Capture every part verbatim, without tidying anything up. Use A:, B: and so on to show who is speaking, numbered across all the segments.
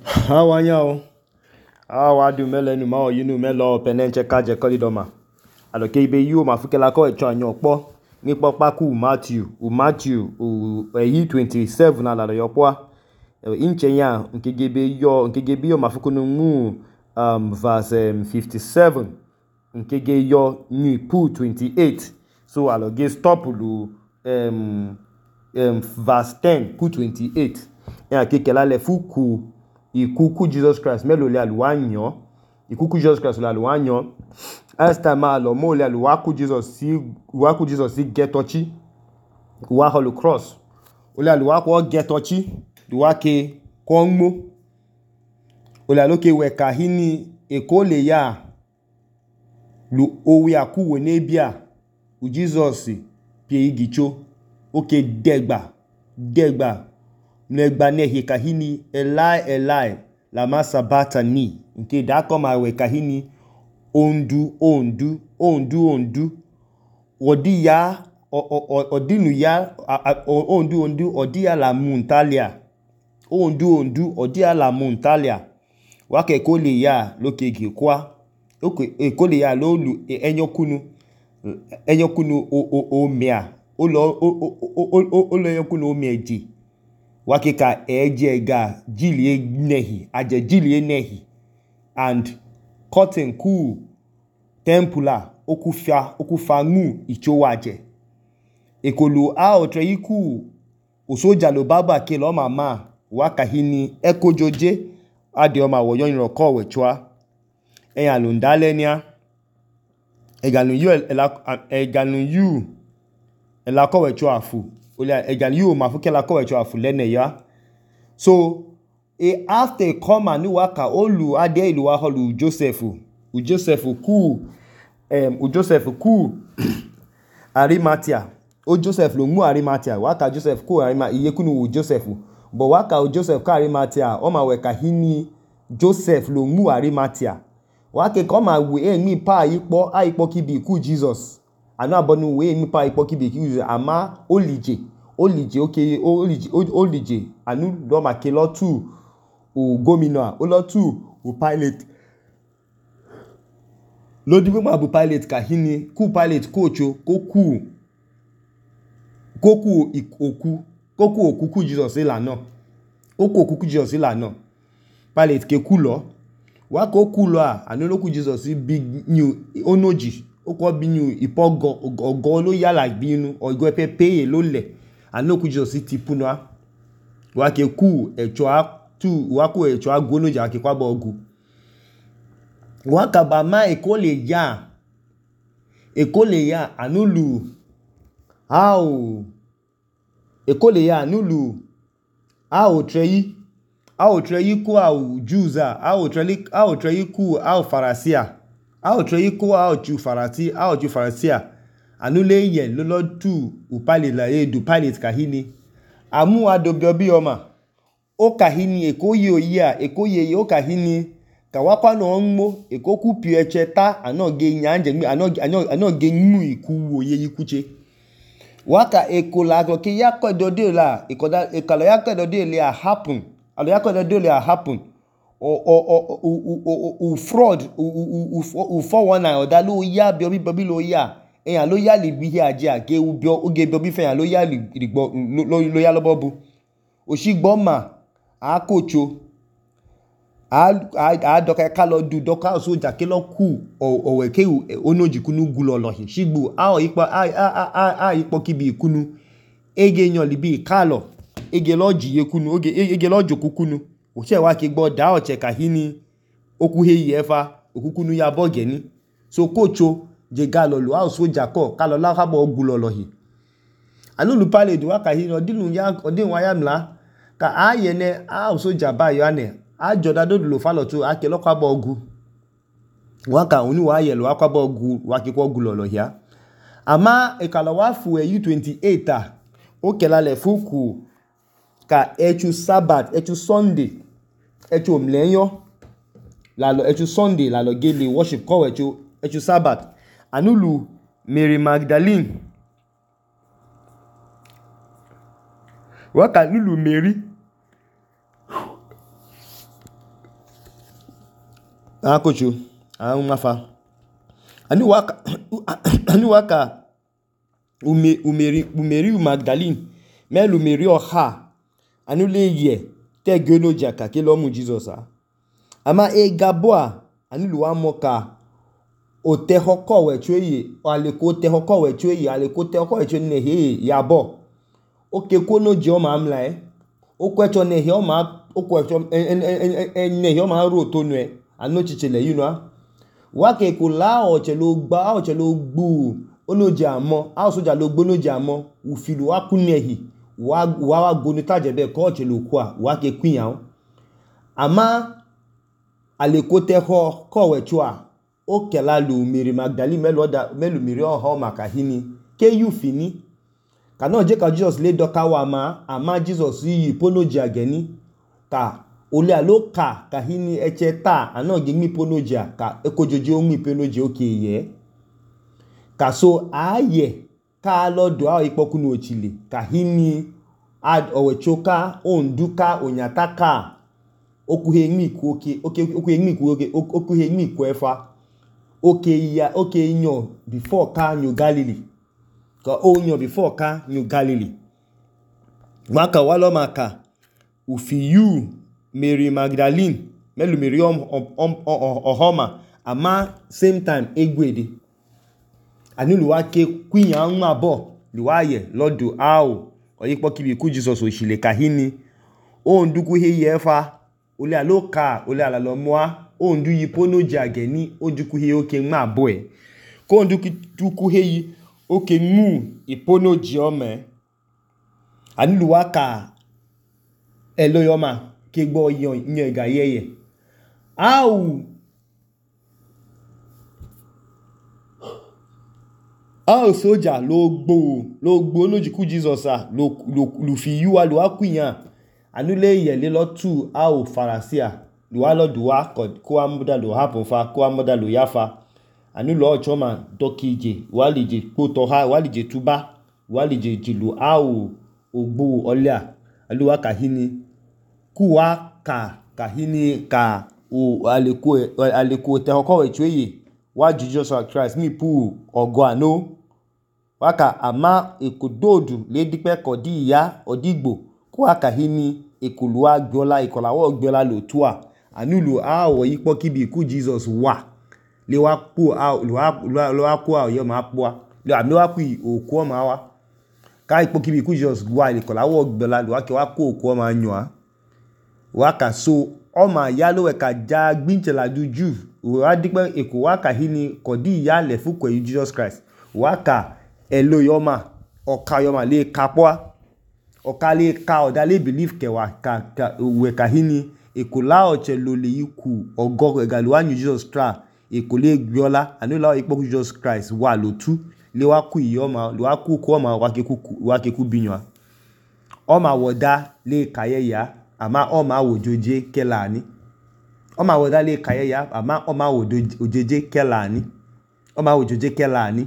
A: Awanyao. Awadu melenu ma oyinu melo penenche kaje kolidoma. Aloke ibe yu mafukela ko echo anyopo. Nipo paku Matthew, u Matthew u eyi twenty-seven ala yopo. Inche ya nkegebe yo nkegebe yo mafukunu mu um verse um, fifty-seven. Nkege yo ni pu twenty-eight. So aloge stop lu um um verse ten pu twenty-eight. Ya kekela le fuku ikuku Jesus Christ melo le aluanyo ikuku Jesus Christ le aluanyo asta ma lo mo le aluaku Jesus si waku Jesus si getochi wa holu cross ole aluaku getochi duwake konmo ole aloke we kahini ekole ya lu owi akuwo nebia u Jesus pie igicho oke degba degba negba nehi kahini elai elai lama sabatani nke da koma we kahini ondu ondu ondu ondu odi ya odinu ya ondu ondu odi ya la muntalia ondu ondu odi ya la muntalia wake kole ya lokege kwa oke ekole ya lolu enyokunu enyokunu o o mia o lo o lo enyokunu o meji wakika eje ga jilie nehi aje jilie nehi and cotton ku tempula okufia okufa mu ichowaje ekolu a otre iku osoja lo baba ke lo mama wakahini ekojoje ade o ma woyo yin roko wechwa eyan lo ndale nia eganu yu eganu yu ela ko wechwa afu ole eganu yu ma fukela ko wechwa afu lene ya so e after come ni waka olu ade ilu wa holu Joseph u Joseph ku em u Joseph ku Arimathea o Joseph lo mu Arimathea waka Joseph ku Arimathea iye kunu u Joseph but waka o Joseph ka Arimathea o ma we kahini Joseph lo mu Arimathea wake come we e mi pa ipo a ipo kibi ku Jesus anu abonu we mi pa ipo kibi ku Jesus ama olije olije okay olije olije anu do ma ke lo tu o gomina o lo tu o pilot lo di ma bu pilot kahini ku pilot kocho koku koku ikoku koku okuku Jesus ilana koku okuku Jesus ilana pilot ke ku lo wa ko ku lo a anu lo ku Jesus big new onoji o ko bi new ipogo ogo lo yala binu ogo pepe lo le anu ku Jesus ti punwa wa ke ku echo a tu wa ku echo agonoji akekwa ba ogu waka ba ma ekole ya ekole ya anulu how ekole ya anulu how treyi how treyi ku how juza how treyi how treyi ku how farasia how treyi ku how ju farati how ju farasia anule ye lolo tu upale la e du pilot kahini amu adobio bi oma o kahini ekoye oya ekoye o kahini kawakwa no nmo ekoku pi echeta anoge nyanje mi anoge anoge nmu iku woye ikuche waka ekola go ke yakodo de la ikoda ekalo yakodo de le happen alo yakodo de le happen o o o o fraud o four one nine oda lo ya bi obi bobi lo ya eyan lo ya le bi aje age ubi oge bobi fe yan lo ya ligbo lo ya lobobu osigbo ma akocho a doka kalo du doka soja ke lo ku owe ke onoji kunu gulo lohin sigbu a o ipo a a a ipo kibi kunu ege yan libi kalo ege loji ye kunu oge ege lojo kukunu o se wa ke gbo da o che kahini oku heyi efa okukunu ya boge ni so kocho je galo lo a soja ko kalo la ka bo gulo lohin anu lu pale du wa kahini odinu ya odin wa ya mla ka ayene a soja ba yo ane a joda do lo falo tu ake lo kwabo ogu waka oni wa ye lo kwabo ogu wa ke ko ogu lo ya ama e kala wa fu e twenty-eight a o kela le fuku ka echu sabat echu sunday echu mlenyo la lo echu sunday la lo gele worship ko echu echu sabat anulu Mary Magdalene waka nulu Mary Akocho, Amafa. Anu waka, anu waka, ume, umeri, umeri Magdalene, mel umeri oha, anu le ye, te geno jaka, ke lomu Jesus a. Ama e gaboa, anu luwa moka, o te hoko we chweye, o aleko te hoko we chweye, aleko te hoko we chweye ne he, yabo. O ke kono joma amla e, o kwecho ne he o ma, o kwecho, en, en, en, ne he o ma ro tonwe, anu chichele, you know. Wake kula ochelo gba ochelo gbu oloje amo a soja lo gbo loje amo ufilu wa kunehi wa wa wa gonu tajebe ko ochelo kwa wake kwin yan ama alekote ho ko wechua o kela lu Mary Magdalene meloda melu miri oho makahini ke you fini kana je ka Jesus le doka wa ma ama Jesus yi ponoje ageni ka ole aloka kahini echeta ano gimi ponoja ka ekojoji omi ponoje oke ye ka so aye ka lodo a ipokunu ochile kahini ad owechoka onduka onyataka okuhe mi ku oke oke okuhe mi ku oke okuhe mi ku efa oke ya oke nyo before ka nyu Galilee ka onyo before ka nyu Galilee maka walo maka ufiyu Mary Magdalene melu Mary om om ohoma ama same time egwede ani luwa ke kwinya nma bo luwa ye lodo ao oyipo kibi ku Jesus osile kahini o nduku he yefa ole aloka ole alalomwa o ndu yipono jageni o nduku he oke nma bo e ko nduku tuku he yi oke mu ipono jiome ani luwa ka eloyoma ke gbo yan yan ga yeye au au soja lo gbo lo gbo lojiku Jesus a lo lo lu fi yu wa lo akuyan anule yele lo tu au farasia lo wa lo duwa ko ko amuda lo happen fa ko amuda lo yafa anu lo choma dokije walije poto ha walije tuba walije jilu au ogbo olia aluwa kahini kuwa ka kahini ka o aleko aleko te hoko we chweye wa Jesus Christ mi pu ogo ano waka ama ekododu le dipe kodi ya odigbo kuwa kahini ekoluwa gbola ikolawo gbola lo tua anulu a wo yipo kibi ku Jesus wa le wa pu a lo wa lo wa ku a yo ma pu a le ami wa ku oku o ma wa ka ipo kibi ku Jesus wa ikolawo gbola lo wa ke wa ku oku o ma yan a waka so oma yalo we ka ja gbinchela duju wa dipe eko waka hini kodi ya le fuko yi Jesus Christ waka elo yoma oka yoma le kapwa oka le ka oda le believe ke wa ka, ka we ka hini eko la oche lo le yiku ogo egalu anyu Jesus Christ eko le gbiola anu la ipo Jesus Christ wa lo tu le wa ku yoma le wa ku ko ma wa ke ku wa ke ku binwa oma woda le kayeya ama oma wojoje kelani oma wodale kayeya ama oma wojoje kelani oma wojoje kelani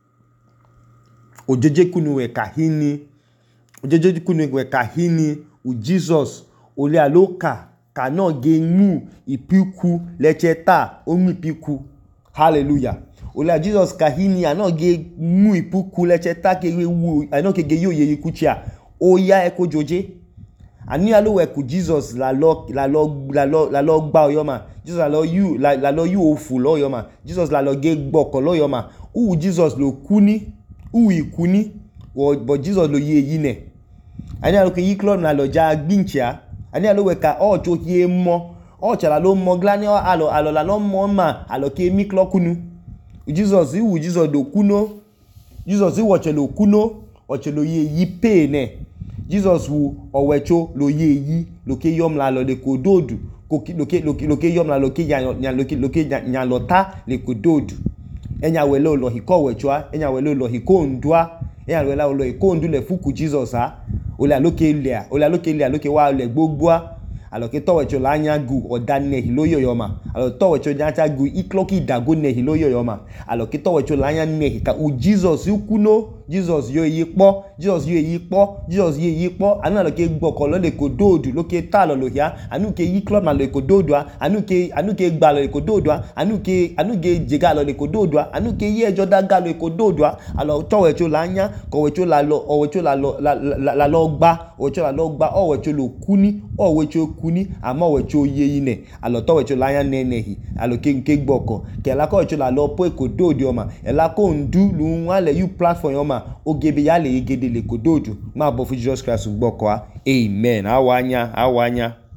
A: ojoje kunu we kahini ojoje kunu we kahini u Jesus ole aloka kana genu ipiku lecheta omu ipiku hallelujah ole Jesus kahini ana ge mu ipiku lecheta ke wu ana ke ge yo ye ikuchia oya ekojoje ani alo we ku Jesus la lo la lo la lo la lo gba oyoma Jesus la lo you la la lo you ofu lo oyoma Jesus la lo ge gboko lo oyoma u Jesus lo kuni u ikuni o but Jesus lo ye yi ne ani alo ke yi klon na lo ja gbinchia ani alo we ka o cho ye mo o cha la lo mo glani alo alo la lo mo ma alo ke mi klo kunu Jesus u Jesus do kuno Jesus u wo che lo kuno o che lo ye yi pe ne Jesus wu owecho lo ye yi loke yom la lo de kododu koki loke loke loke yom la loke nya loke loke nya lota le kododu enya we lo lo hiko wechoa enya we lo lo hiko ndua enya we la lo hiko ndu le fuku Jesus a ole loke le ole loke le loke wa le gbogbo a aloke to wecho la nya gu odane hiloyo yoma alo to wecho nya gu ikloki dago ne hiloyo yoma aloke to wecho la nya ne ka u Jesus ukuno Jesus yo yi po Jesus yo yi po Jesus yo yi po anu lo ke gboko lo le kododu lo ke ta lo lo ya anu ke yi club ma lo kododu anu ke anu ke gba lo kododu anu ke anu ke jega lo le kododu anu ke yi ejo daga lo kododu alo towe cho la nya ko we cho la lo o we cho la lo la lo gba o cho la lo gba o we cho lo kuni o we cho kuni amo we cho ye yi ne alo towe cho la nya ne ne hi alo ke ke gboko ke la ko cho la lo po kododu o ma e la ko ndu lu nwa le you platform o ma ogebe ya le igede le kododu ma bo fu Jesus Christ gboko a amen awanya awanya